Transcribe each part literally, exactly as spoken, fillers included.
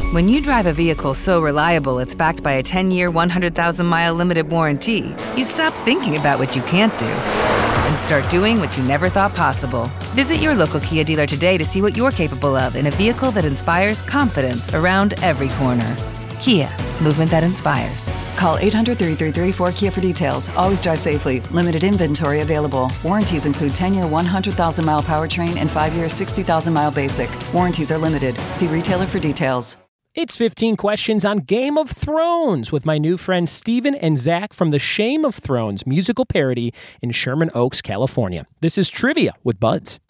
When you drive a vehicle so reliable it's backed by a ten-year, one hundred thousand mile limited warranty, you stop thinking about what you can't do and start doing what you never thought possible. Visit your local Kia dealer today to see what you're capable of in a vehicle that inspires confidence around every corner. Kia, movement that inspires. Call eight hundred, three three three, four K I A for details. Always drive safely. Limited inventory available. Warranties include ten-year, one hundred thousand mile powertrain and five-year, sixty thousand mile basic. Warranties are limited. See retailer for details. It's fifteen questions on Game of Thrones with my new friends Steven and Zach from the Shame of Thrones musical parody in Sherman Oaks, California. This is Trivia with Buds.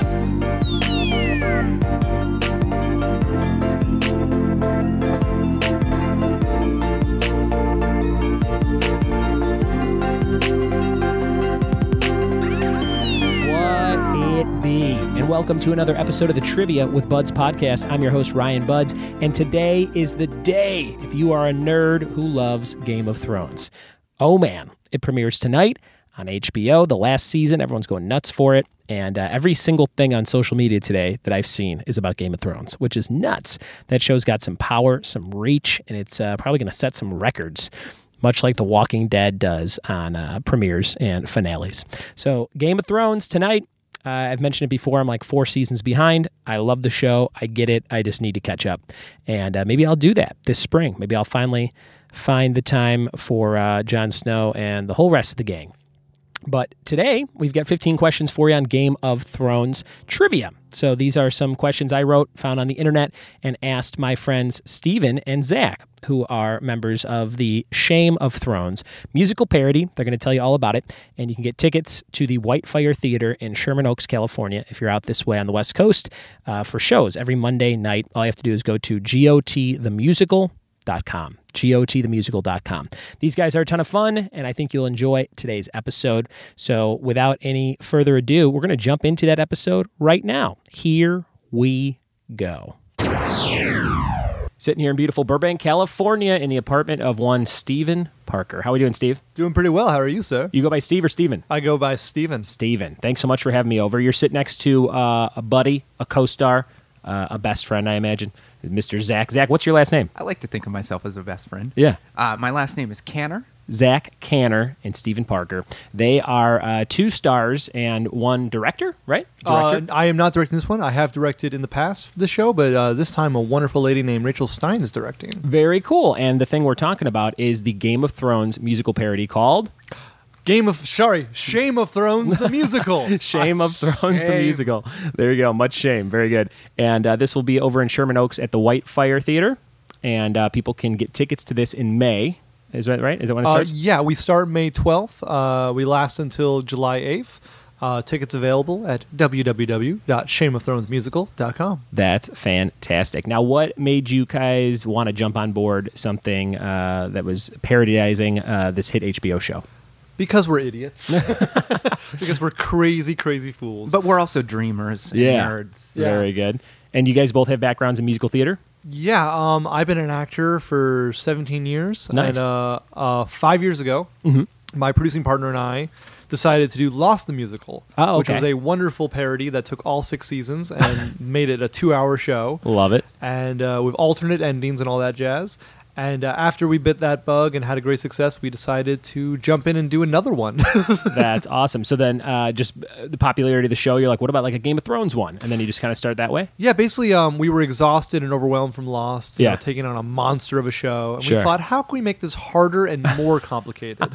And welcome to another episode of the Trivia with Buds podcast. I'm your host, Ryan Buds, and today is the day if you are a nerd who loves Game of Thrones. Oh man, it premieres tonight on H B O, the last season. Everyone's going nuts for it, and uh, every single thing on social media today that I've seen is about Game of Thrones, which is nuts. That show's got some power, some reach, and it's uh, probably going to set some records, much like The Walking Dead does on uh, premieres and finales. So Game of Thrones tonight. Uh, I've mentioned it before. I'm like four seasons behind. I love the show. I get it. I just need to catch up. And uh, maybe I'll do that this spring. Maybe I'll finally find the time for uh, Jon Snow and the whole rest of the gang. But today, we've got fifteen questions for you on Game of Thrones trivia. So these are some questions I wrote, found on the internet, and asked my friends Steven and Zach, who are members of the Shame of Thrones musical parody. They're going to tell you all about it, and you can get tickets to the Whitefire Theater in Sherman Oaks, California, if you're out this way on the West Coast, uh, for shows every Monday night. All you have to do is go to G O T the musical dot com. G O T the musical dot com. These guys are a ton of fun, and I think you'll enjoy today's episode. So without any further ado, we're going to jump into that episode right now. Here we go. Sitting here in beautiful Burbank, California, in the apartment of one Steven Parker. How are we doing, Steve? Doing pretty well. How are you, sir? You go by Steve or Steven? I go by Steven. Steven. Thanks so much for having me over. You're sitting next to uh, a buddy, a co-star, uh, a best friend, I imagine, Mister Zach. Zach, what's your last name? I like to think of myself as a best friend. Yeah. Uh, my last name is Canner. Zach Canner and Steven Parker. They are uh, two stars and one director, right? Director? Uh, I am not directing this one. I have directed in the past for the show, but uh, this time a wonderful lady named Rachel Stein is directing. Very cool. And the thing we're talking about is the Game of Thrones musical parody called... Game of, sorry, Shame of Thrones, the musical. Shame of Thrones, shame. The musical. There you go. Much shame. Very good. And uh, this will be over in Sherman Oaks at the Whitefire Theater. And uh, people can get tickets to this in May. Is that right? Is that when it starts? Uh, yeah, we start May twelfth. Uh, we last until July eighth. Uh, tickets available at w w w dot shame of thrones musical dot com. That's fantastic. Now, what made you guys want to jump on board something uh, that was parodyizing uh, this hit H B O show? Because we're idiots. Because we're crazy, crazy fools. But we're also dreamers and yeah. nerds. Yeah. Very good. And you guys both have backgrounds in musical theater? Yeah, um, I've been an actor for seventeen years. Nice. And uh, uh, five years ago, mm-hmm. my producing partner and I decided to do Lost the Musical, oh, okay. which was a wonderful parody that took all six seasons and made it a two-hour show. Love it. And uh, with alternate endings and all that jazz. And uh, after we bit that bug and had a great success, we decided to jump in and do another one. That's awesome. So then uh, just the popularity of the show, you're like, what about like a Game of Thrones one? And then you just kind of start that way? Yeah, basically um, we were exhausted and overwhelmed from Lost, you yeah. know, taking on a monster of a show. And sure. we thought, how can we make this harder and more complicated?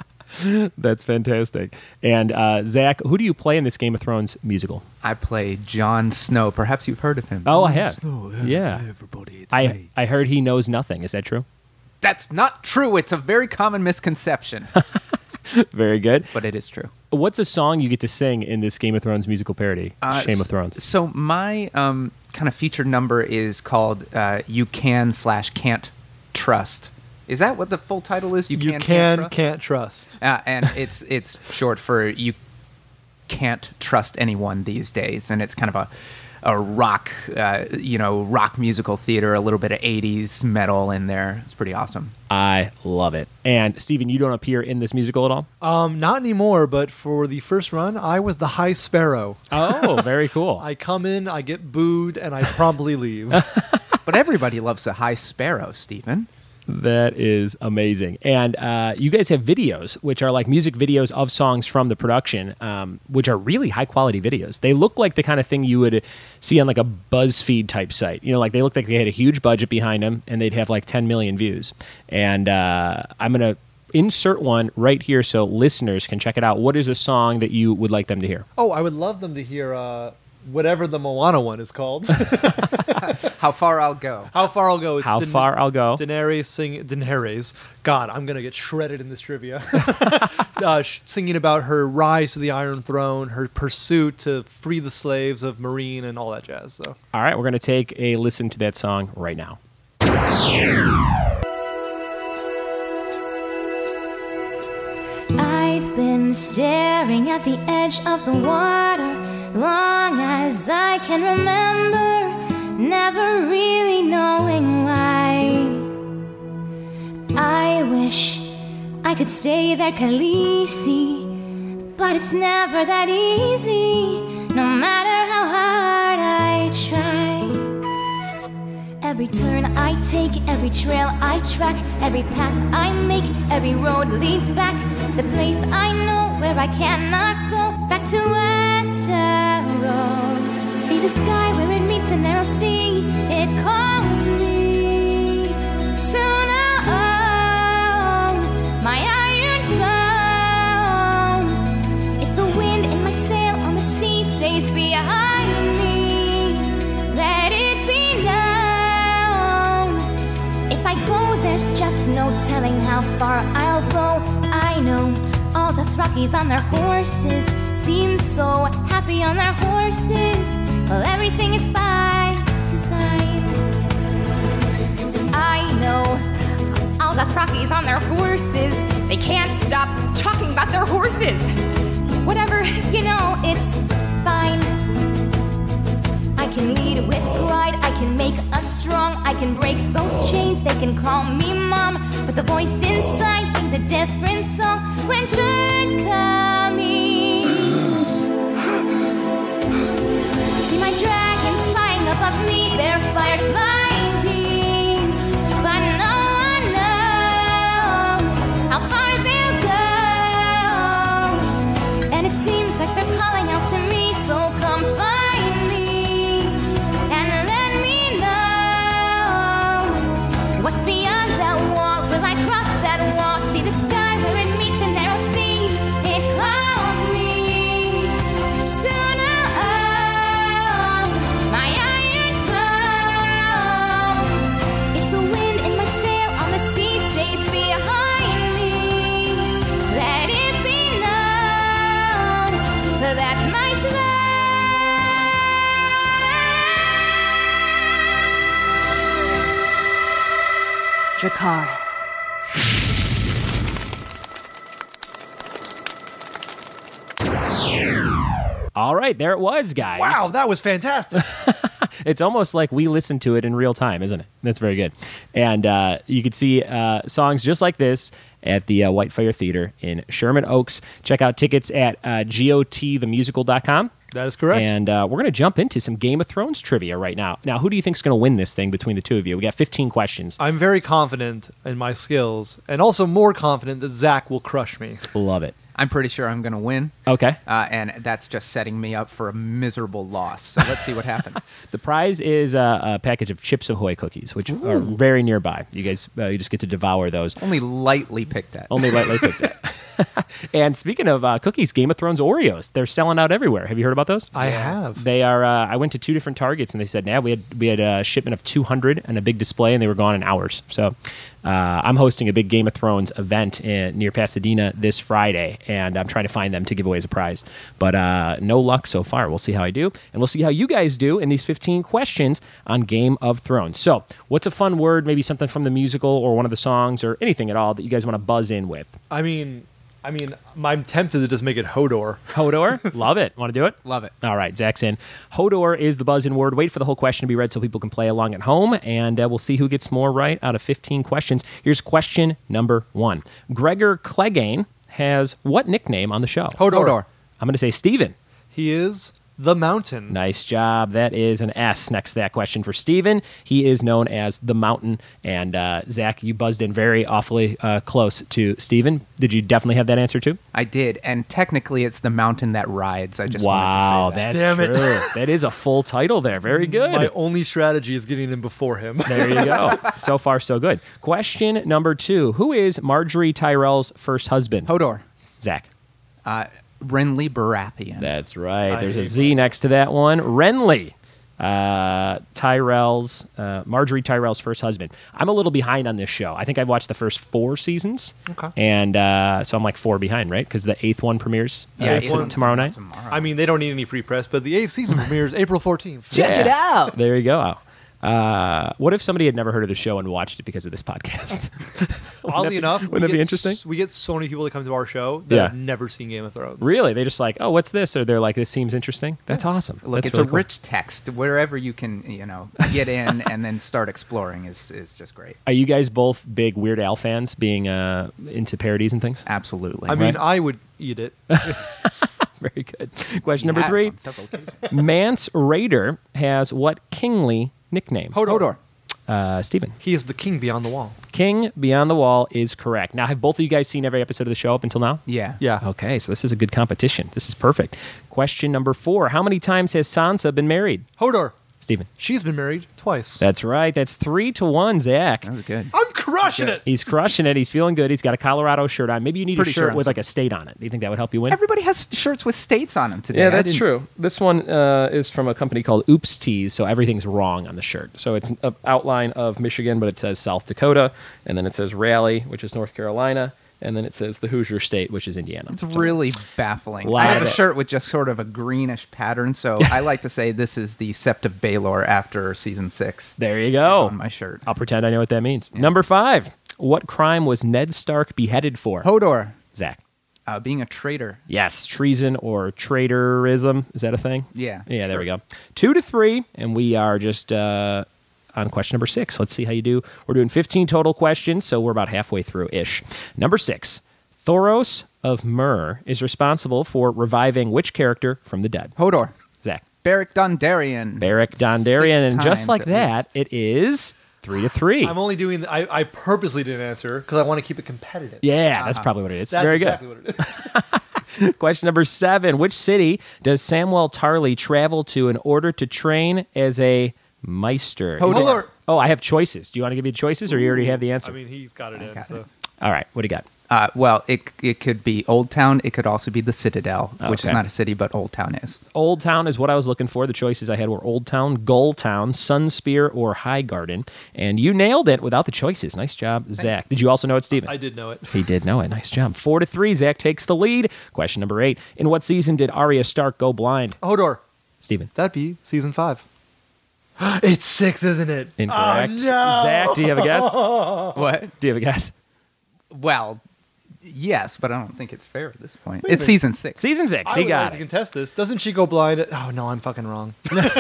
That's fantastic. And uh, Zach, who do you play in this Game of Thrones musical? I play Jon Snow. Perhaps you've heard of him. Oh, Jon I have. Snow, yeah, yeah. Everybody, it's I, me. I heard he knows nothing. Is that true? That's not true. It's a very common misconception. Very good. But it is true. What's a song you get to sing in this Game of Thrones musical parody, uh, Shame of Thrones? So my um, kind of featured number is called uh, You Can Slash Can't Trust. Is that what the full title is? You, you can, can, can't trust? can't trust. Uh, and it's it's short for You Can't Trust Anyone These Days. And it's kind of a, a rock, uh, you know, rock musical theater, a little bit of eighties metal in there. It's pretty awesome. I love it. And Steven, you don't appear in this musical at all? Um, not anymore, but for the first run, I was the High Sparrow. Oh, very cool. I come in, I get booed, and I promptly leave. But everybody loves a high sparrow, Stephen. That is amazing. And uh, you guys have videos, which are like music videos of songs from the production, um, which are really high-quality videos. They look like the kind of thing you would see on like a BuzzFeed type site. You know, like they look like they had a huge budget behind them, and they'd have like ten million views. And uh, I'm going to insert one right here so listeners can check it out. What is a song that you would like them to hear? Oh, I would love them to hear uh, whatever the Moana one is called. How Far I'll Go. How Far I'll Go. It's How Dan- Far I'll Go. Daenerys sing Daenerys. God, I'm gonna get shredded in this trivia. uh, sh- singing about her rise to the Iron Throne, her pursuit to free the slaves of Marine, and all that jazz. So, All right, we're going to take a listen to that song right now. I've been staring at the edge of the water long as I can remember, never really knowing why. I wish I could stay there, Khaleesi, but it's never that easy, no matter how hard I try. Every turn I take, every trail I track, every path I make, every road leads back to the place I know where I cannot go, back to Westeros. See the sky where it meets the narrow sea, it calls me. Soon I'll own my iron throne. If the wind in my sail on the sea stays behind me, let it be known. If I go, there's just no telling how far I'll go. I know all the Thrakis on their horses seem so happy on their horses. Well, everything is by design. I know all the Thrakis on their horses, they can't stop talking about their horses. Whatever, you know, it's fine. I can lead with pride, I can make us strong, I can break those chains, they can call me mom, but the voice inside sings a different song. Winter's coming. See my dragons flying above me, their fires blinding, but no one knows how far they'll go. And it seems like they're calling out to me, so come find me and let me know what's beyond that wall. Will I cross that wall? See the sky where it meets the narrow sea, it calls me. Soon I'll own my iron throne. If the wind in my sail on the sea stays behind me, let it be known that that's my throne. Dracarys. All right, there it was, guys. wow, that was fantastic. It's almost like we listened to it in real time, isn't it? That's very good. And uh, you can see uh, songs just like this at the uh, Whitefire Theater in Sherman Oaks. Check out tickets at uh, got the musical dot com. That is correct. And uh, we're going to jump into some Game of Thrones trivia right now. Now, who do you think is going to win this thing between the two of you? We got fifteen questions. I'm very confident in my skills, and also more confident that Zach will crush me. Love it. I'm pretty sure I'm going to win. Okay. Uh, and that's just setting me up for a miserable loss. So let's see what happens. The prize is uh, a package of Chips Ahoy cookies, which Ooh. are very nearby. You guys, uh, you just get to devour those. Only lightly picked at. Only lightly picked at. And speaking of uh, cookies, Game of Thrones Oreos, they're selling out everywhere. Have you heard about those? I have. They are. Uh, I went to two different Targets, and they said, "Yeah, we had we had a shipment of two hundred and a big display, and they were gone in hours." So, uh, I'm hosting a big Game of Thrones event in, near Pasadena this Friday, and I'm trying to find them to give away as a prize. But uh, no luck so far. We'll see how I do, and we'll see how you guys do in these fifteen questions on Game of Thrones. So, what's a fun word? Maybe something from the musical or one of the songs, or anything at all that you guys want to buzz in with? I mean, I mean, I'm tempted to just make it Hodor. Hodor? Love it. Want to do it? Love it. All right, Zach's in. Hodor is the buzz-in word. Wait for the whole question to be read so people can play along at home, and uh, we'll see who gets more right out of fifteen questions. Here's question number one. Gregor Clegane has what nickname on the show? Hodor. Hodor. I'm going to say Steven. He is The Mountain. Nice job. That is an S next to that question for Steven. He is known as The Mountain. And uh, Zach, you buzzed in very awfully uh, close to Steven. Did you definitely have that answer too? I did, and technically it's the mountain that rides. I just Wow, wanted to say that. that's Damn it. true. That is a full title there. Very good. My only strategy is getting in before him. There you go. So far, so good. Question number two. Who is Marjorie Tyrell's first husband? Hodor. Zach. Uh, Renly Baratheon. That's right. I There's a hate Z next to that one. Renly. Uh, Tyrell's, uh, Marjorie Tyrell's first husband. I'm a little behind on this show. I think I've watched the first four seasons. Okay. And uh, so I'm like four behind, right? Because the eighth one premieres uh, Yeah, t- eighth one tomorrow night. Tomorrow. I mean, they don't need any free press, but the eighth season premieres April fourteenth. Check it out. There you go. Uh, what if somebody had never heard of the show and watched it because of this podcast? Oddly enough, wouldn't we that be get interesting? s- we get so many people that come to our show that Yeah. have never seen Game of Thrones. Really? They just like, oh, what's this? Or they're like, this seems interesting. That's awesome. Look, That's it's really a cool. rich text. Wherever you can, you know, get in and then start exploring is, is just great. Are you guys both big Weird Al fans, being uh, into parodies and things? Absolutely. I mean, Right. I would eat it. Very good. Question He number has three. on several occasions. Mance Raider has what kingly nickname? Hodor. Hodor. Uh, Steven. He is the king beyond the wall. King Beyond the Wall is correct. Now, have both of you guys seen every episode of the show up until now? Yeah. Yeah. Okay, so this is a good competition. This is perfect. Question number four. How many times has Sansa been married? Hodor. Steven. She's been married twice. That's right. That's three to one, Zach. That was good. I'm crushing it. He's crushing it. He's feeling good. He's got a Colorado shirt on. Maybe you need Pretty a sure shirt on with some- like a state on it. Do you think that would help you win? Everybody has shirts with states on them today. Yeah, I that's didn't- true. This one uh, is from a company called Oops Tees, so everything's wrong on the shirt. So it's an outline of Michigan, but it says South Dakota, and then it says Raleigh, which is North Carolina, and then it says the Hoosier State, which is Indiana. It's really baffling. Lot I of have a it. shirt with just sort of a greenish pattern, so I like to say this is the Sept of Baelor after season six. There you It's go. on my shirt. I'll pretend I know what that means. Number five. What crime was Ned Stark beheaded for? Hodor, Zach. uh, being a traitor. Yes, treason or traitorism. Is that a thing? Yeah. Yeah, there we sure. go. Two to three, and we are just uh, on question number six. Let's see how you do. We're doing fifteen total questions, so we're about halfway through-ish. Number six. Thoros of Myr is responsible for reviving which character from the dead? Hodor, Zach. Beric Dondarrion. Beric Dondarrion, Six and just times like at that, least. it is three to three. I'm only doing. The, I, I purposely didn't answer because I want to keep it competitive. Yeah, that's probably what it is. That's Very exactly what it is. good. Question number seven. Which city does Samwell Tarly travel to in order to train as a Meister? Is it- Hodor. Oh, I have choices. Do you want to give me choices, or you already have the answer? I mean, he's got it in. got So. it. All right, what do you got? Uh, well, it it could be Old Town. It could also be the Citadel, which is Okay. not a city, but Old Town is. Old Town is what I was looking for. The choices I had were Old Town, Gull Town, Sunspear, or Highgarden. And you nailed it without the choices. Nice job, Zach. Did you also know it, Steven? I did know it. He did know it. Nice job. Four to three. Zach takes the lead. Question number eight. In what season did Arya Stark go blind? Hodor. Steven. That'd be season five. It's six, isn't it? Incorrect. Oh, no. Zach, do you have a guess? What? Do you have a guess? Well, yes, but I don't think it's fair at this point. It's season six. Season six. I He would got like to it. contest this. Doesn't she go blind? At, oh no, I'm fucking wrong.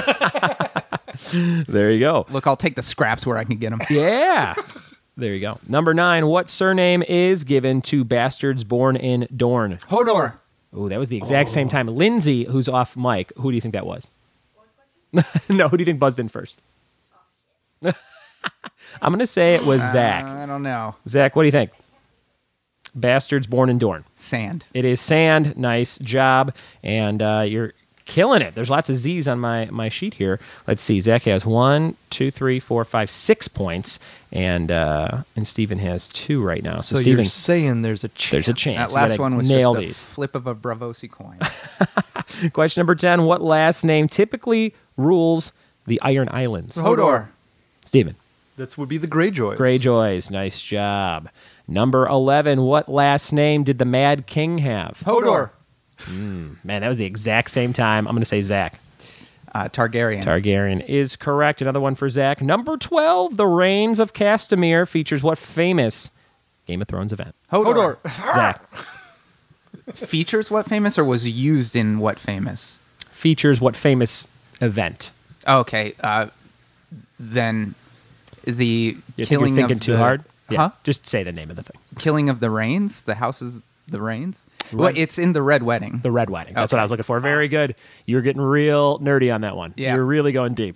There you go. Look, I'll take the scraps where I can get them. Yeah. There you go. Number nine. What surname is given to bastards born in Dorne? Hodor. Oh, that was the exact same time. Lindsay, who's off mic, who do you think that was? No, who do you think buzzed in first? I'm going to say it was Zach. I don't know. Zach, what do you think? Bastards born in Dorne. Sand. It is Sand. Nice job. And uh, you're killing it. There's lots of Z's on my, my sheet here. Let's see. Zach has one, two, three, four, five, six points. And uh, and Steven has two right now. So, So Steven, you're saying there's a chance. there's a chance. That We last gotta one was nail just a these. flip of a Bravosi coin. Question number ten. What last name typically rules the Iron Islands? Hodor. Steven. That would be the Greyjoys. Greyjoys. Nice job. Number eleven. What last name did the Mad King have? Hodor. Man, that was the exact same time. I'm going to say Zach. Uh, Targaryen. Targaryen is correct. Another one for Zach. Number twelve. The Reigns of Castamere features what famous Game of Thrones event? Hodor. Zach. Features what famous or was used in what famous? Features what famous event? Okay. Uh, then the You think killing you're thinking of too the, hard? Yeah. Huh? Just say the name of the thing. Killing of the Reigns. The houses. the reins. Well, it's in The Red Wedding. The Red Wedding. That's Okay. what I was looking for. Very good. You're getting real nerdy on that one. Yeah. You're really going deep.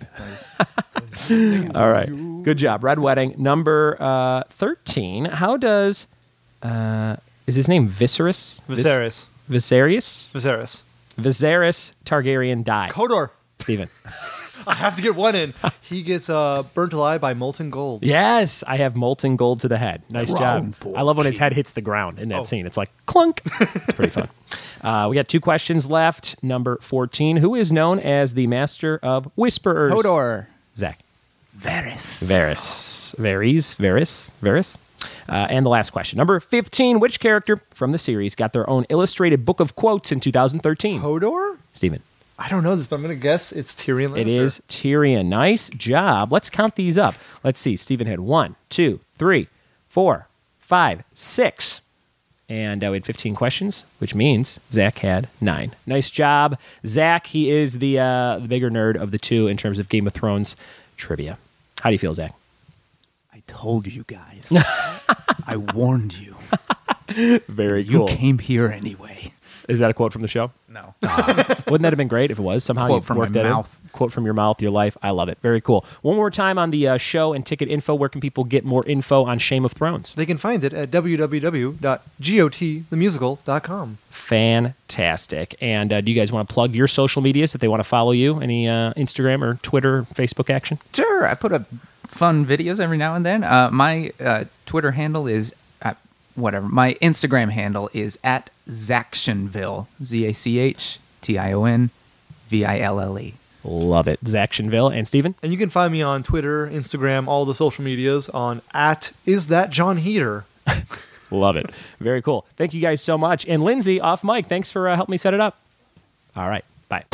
All right. Good job. Red Wedding. Number uh, thirteen. How does, uh, is his name Viserys? Viserys. Vis- Viserys? Viserys. Viserys Targaryen die. Hodor. Steven. I have to get one in. He gets uh, burnt alive by molten gold. Yes, I have molten gold to the head. Nice Crown job. for I love when his head hits the ground in that Oh. scene. It's like clunk. It's pretty fun. Uh, we got two questions left. Number fourteen. Who is known as the master of whisperers? Hodor. Zach. Varys. Varys. Varys. Varys. Varys. Uh, and the last question. Number fifteen. Which character from the series got their own illustrated book of quotes in two thousand thirteen? Hodor? Steven. I don't know this, but I'm going to guess it's Tyrion Lannister. It is Tyrion. Nice job. Let's count these up. Let's see. Stephen had one, two, three, four, five, six. And uh, we had fifteen questions, which means Zach had nine. Nice job. Zach, he is the, uh, the bigger nerd of the two in terms of Game of Thrones trivia. How do you feel, Zach? I told you guys. I warned you. Very You cool. came here anyway. Is that a quote from the show? No. Wouldn't that have been great if it was? Somehow Quote you from worked my that in. mouth. Quote from your mouth, your life. I love it. Very cool. One more time on the uh, show and ticket info. Where can people get more info on Shame of Thrones? They can find it at w w w dot got the musical dot com. Fantastic. And uh, do you guys want to plug your social medias if they want to follow you? Any uh, Instagram or Twitter, Facebook action? Sure, I put up fun videos every now and then. Uh, my uh, Twitter handle is uh, whatever. My Instagram handle is at Zactionville. Z A C H T I O N V I L L E. Love it. Zactionville. And Steven? And you can find me on Twitter, Instagram, all the social medias on at is that John Heater. Love it. Very cool. Thank you guys so much. And Lindsay, off mic, thanks for uh, helping me set it up. All right. Bye.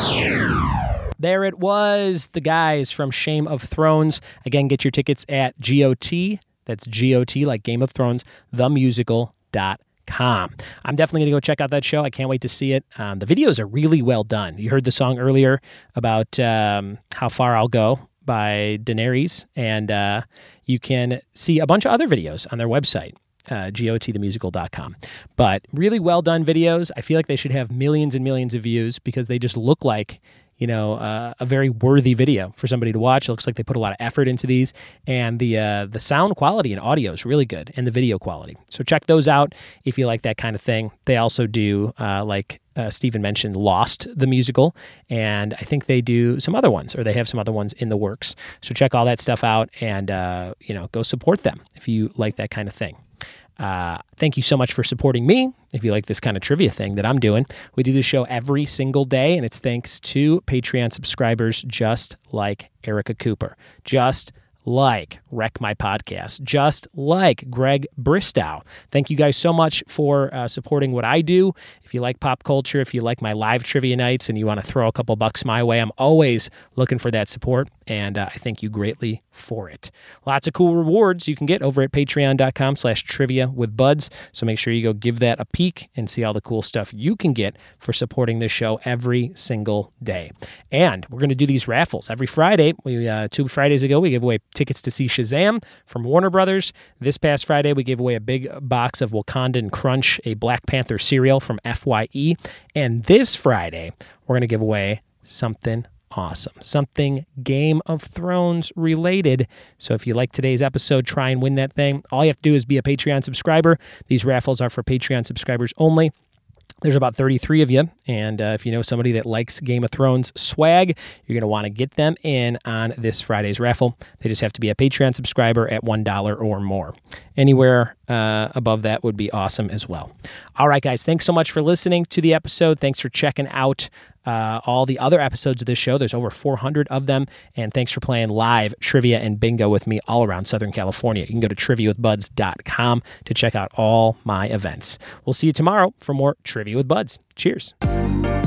There it was. The guys from Shame of Thrones. Again, get your tickets at G O T. That's G O T, like Game of Thrones, the musical dot com. I'm definitely going to go check out that show. I can't wait to see it. Um, the videos are really well done. You heard the song earlier about um, How Far I'll Go by Daenerys, and uh, you can see a bunch of other videos on their website. Uh, G O T the musical dot com. But really well done videos. I feel like they should have millions and millions of views because they just look like, you know, uh, a very worthy video for somebody to watch. It looks like they put a lot of effort into these, and the uh, the sound quality and audio is really good, and the video quality. So check those out if you like that kind of thing. They also do, uh, like uh, Stephen mentioned, Lost, the musical, and I think they do some other ones, or they have some other ones in the works. So check all that stuff out, and uh, you know, go support them if you like that kind of thing. Uh, thank you so much for supporting me. If you like this kind of trivia thing that I'm doing, we do this show every single day, and it's thanks to Patreon subscribers just like Erica Cooper, just like Wreck My Podcast, just like Greg Bristow. Thank you guys so much for uh, supporting what I do. If you like pop culture, if you like my live trivia nights and you want to throw a couple bucks my way, I'm always looking for that support, and uh, I thank you greatly for it. Lots of cool rewards you can get over at patreon.com slash trivia with buds, so make sure you go give that a peek and see all the cool stuff you can get for supporting this show every single day. And we're going to do these raffles every Friday. We uh, two Fridays ago, we gave away tickets to see Shazam from Warner Brothers. This past Friday, we gave away a big box of Wakandan Crunch, a Black Panther cereal from F Y E. And this Friday, we're going to give away something awesome, something Game of Thrones related. So if you like today's episode, try and win that thing. All you have to do is be a Patreon subscriber. These raffles are for Patreon subscribers only. There's about thirty-three of you, and uh, if you know somebody that likes Game of Thrones swag, you're going to want to get them in on this Friday's raffle. They just have to be a Patreon subscriber at one dollar or more. Anywhere uh, above that would be awesome as well. All right, guys, thanks so much for listening to the episode. Thanks for checking out uh, all the other episodes of this show. There's over four hundred of them, and thanks for playing live trivia and bingo with me all around Southern California. You can go to trivia with buds dot com to check out all my events. We'll see you tomorrow for more Trivia with Buds. Cheers.